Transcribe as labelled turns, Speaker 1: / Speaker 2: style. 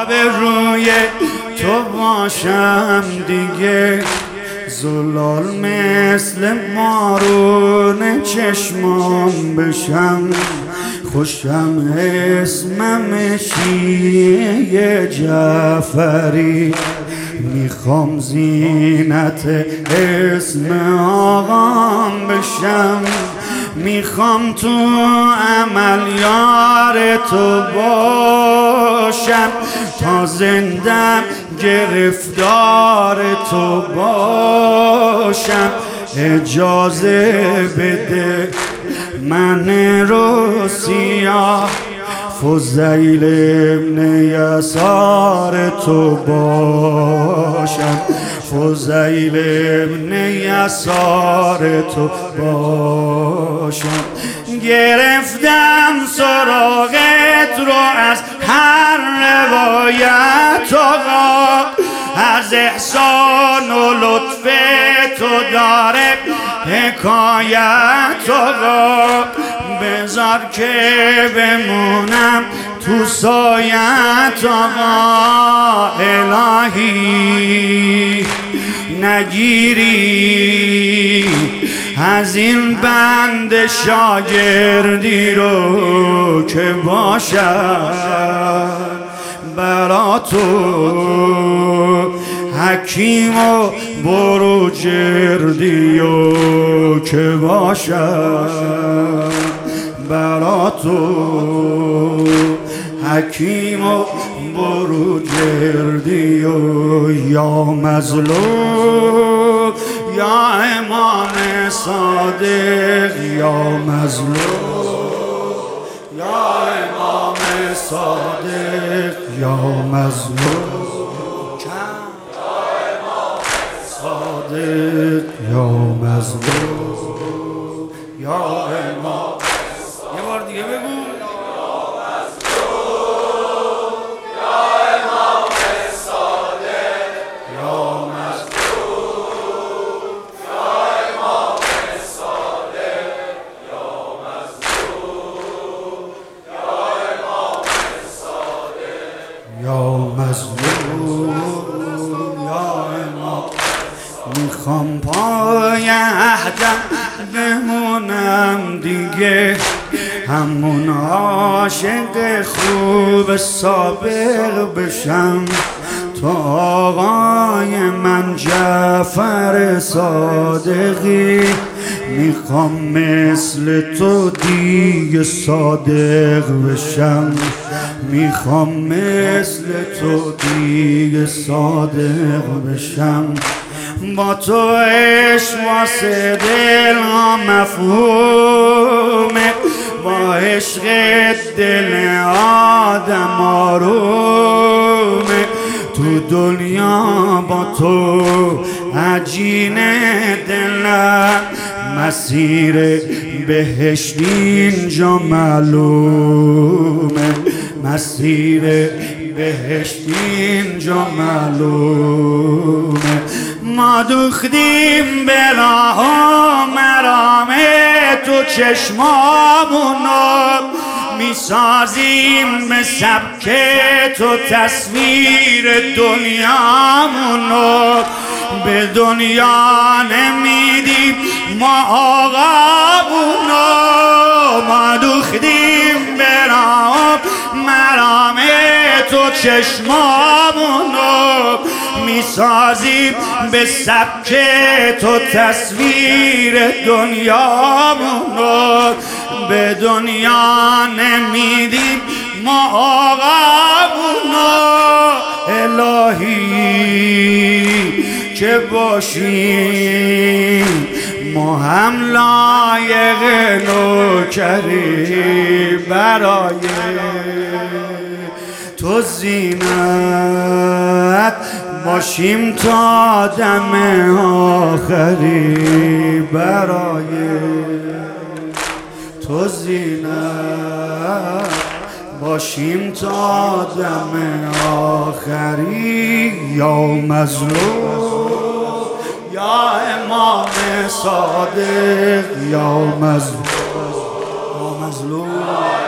Speaker 1: آبروی تو باشم دیگه، زلال مثل مارون چشمام بشم، خوشم اسمم شیعه جعفری، میخوام زینت اسم آقام بشم، میخوام تو عملیار تو باشم، تا زندم گرفتار تو باشم. اجازه بده من رو سیاه فضیل ابن یسار تو باشم، فضیل ابن یسار تو باشم. گرفتم سراغت رو از هر روایت آقا، از احسان و لطف تو داره حکایت آقا، بذار که بمونم تو سایت آقا. الهی نگیری از این بند شاگردی رو که باشد برا تو حکیم و برو جردی و که باشد برا تو حکیم و برو جردی و یا مظلوم یا امام صادق، یا مظلوم یا امام صادق، یا مظلوم صادق، یا مظلوم یا امام. یه بار دیگه بگو. میخوام پای عهدم بمونم دیگه، همون عاشق خوب سابق بشم، تو آقای من جعفر صادقی، میخوام مثل تو دیگه صادق بشم، میخوام مثل تو دیگه صادق بشم. با تو عشق واسه دل ها مفهومه، با عشق دل آدم آرومه، تو دنیا با تو عجین دلم، مسیر بهشت اینجا معلومه، مسیر بهشت اینجا معلومه. ما دوختیم به راه و مرام تو چشمامونو، میسازیم به سبک تو تصویر دنیامونو، به دنیا نمیدیم ما آقامونو، ما دوختیم به راه و مرام تو چشمامونو، میسازیم به سبک تو تصویر دنیامونو، به دنیا نمیدیم ما آقامونو. الهی که باشیم ما هم لایق نوکری برای تو زینت باشیم تا دم آخری، برای تو زینت باشیم تا دم آخری. یا مظلوم یا امام صادق، یا مظلوم، یا مظلوم.